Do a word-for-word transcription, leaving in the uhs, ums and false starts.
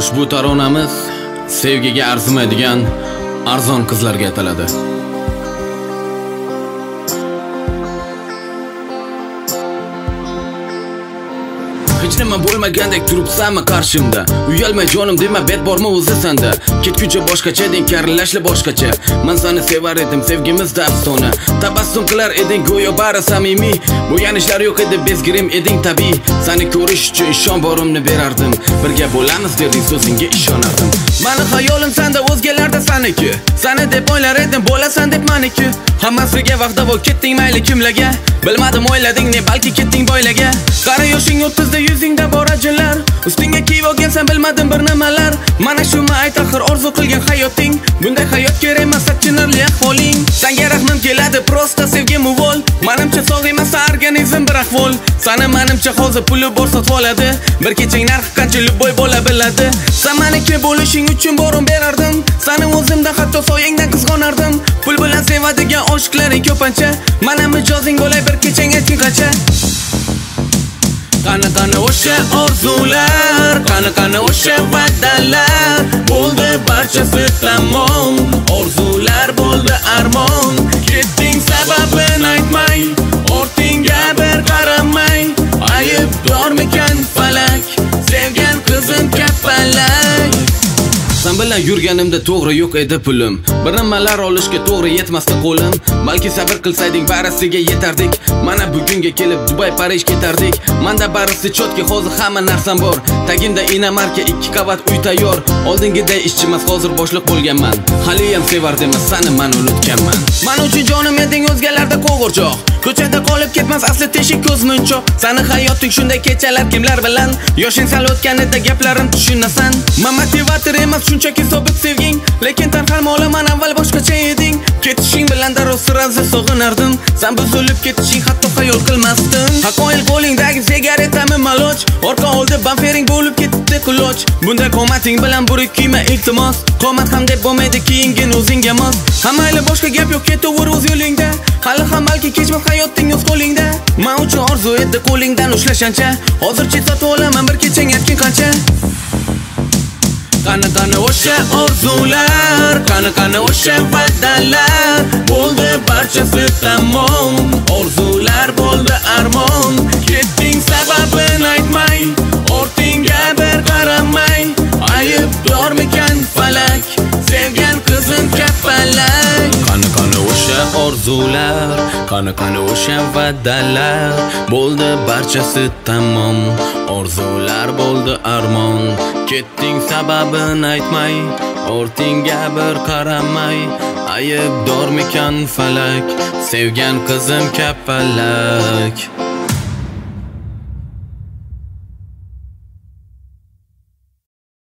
Ushbu taronamiz sevgiga arzimaydigan arzon qizlarga ataladi. Hech nima bo'lmagandek turibsanmi qarshimda? Uyalma jonim dema, bet bormi o'zi senda? Ketguncha boshqacha deng, karillashli boshqacha. Men seni sevar edim, sevgimizda afsona. Tabassum qilar eding, go'yo bari samimiy. Bo'yanishlar yo'q edi, bezgirim eding tabiiy. Seni ko'rish uchun ishon borimni berardim. Birga bo'lamiz derding, so'zingga ishonardim. Meni xayolim senda, o'zgalarda saniki. Seni deb o'ylar edim, bo'lasan deb meniki. Hammasiga vaqtda bo'l, ketding mayli kimlarga. Bilmadim o'ylading ne, balki ketding boylaga. Qara yoshing o'ttizda yuzingda bor ajinlar. Ustingga kiyib olgansan bilmadim bir nimalar. Mana shu ayt axir orzu qilgan hayoting. Bunday hayot kerak emas, achinarli ahvoling. Senga rahmim keladi, prosta sevgim uvol. Menimcha sog' emas organizm bir ahvol. Seni menimcha hozir puli bor sotib oladi. Bir kechang narxi qancha любой bo'la biladi. Sen meniki bo'lishing uchun borim berardim. Seni o'zimda hatto soyangdan qizg'onardim. Pul bilan sevadigan oshiqlaring ko'pincha. Mana mijozing bo'lay bir kechang ayting qancha. Qani qani o'sha orzular, qani qani o'sha va'dalar. Bo'ldi barchasi tamom, orzular bo'ldi armon. Ketding sababini aytmay, ortingga bir qaramay. Aybdormikan falak, sevgan qizim kapalak. Sen bilan yurganimda to'g'ri yo'q edi pulim. Bir nimalar olishga to'g'ri yetmasdi qo'lim. Balki sabr qilsaydik barisiga yetardik. Mana bugunga kelib Dubai, Parij ketardik. Menda barisi chotki, hozir hamma narsam bor. Tagimda Inamarka ikki qavat uy tayyor. Oldingiday ishchimas, hozir boshliq bo'lganman. Hali ham sevardim, seni men unutganman. Men uchun jonim eding, o'zgalarda qo'g'irchoq. Ko'chada qolib ketmas asli teshik ko'zmunchoq. Seni hayoting shunday kechalar kimlar bilan? Yoshing sal o'tganida gaplarim tushunasan. Men motivator emas, shunchaki sobit sevging. Lekin tanqalma olaman, avval boshqacha eding. Ketishing bilan darrov sirazi sog'inardim. Sen buzilib ketishing hatto xayol qilmasdim. Haqoil qo'lingdagi sigaretami maloj. Orqa oldi bamfering bo'lib ketdi quloch. Bunday qomating bilan burik kiyma iltimos. Qomat ham deb bo'lmaydi, kiyingin o'zingga mos. Hammayli boshqa gap yo'q, ketaver o'z yo'lingda. Hali ham balki kechmas hayoting o'z qo'lingda. Men uchun orzu edi qo'lingdan ushlashgancha. Hozircha sotib olaman bir kechang aytgin qancha. Qani qani o'sha orzular, qani qani o'sha va'dalar. Bo'ldi barchasi tamom, orzular bo'ldi armon. Ketding sababini aytmay, ortingga bir qaramay. Aybdormikan falak, sevgan qizim kapalak. Qani qani o'sha orzular, qani qani o'sha va'dalar. Bo'ldi barchasi tamom, orzular bo'ldi armon. Ketding sababini aytmay, ortingga bir qaramay. Aybdormikan falak, sevgan qizim kapalak.